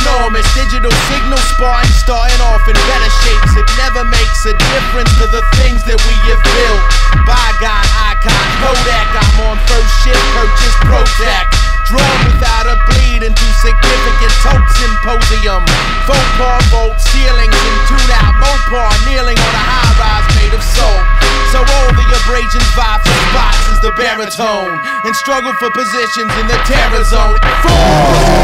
enormous. Digital signal Spartan starting off in better shapes. It never makes a difference to the things that we have built. Bygone icon, Kodak. I'm on first shift, purchase Protac. Drawn without a bleed into significant tote symposium. Faux par vault ceilings and tune out Mopar kneeling on a high rise made of salt. So all the abrasions vie for spots as the baritone and struggle for positions in the terror zone.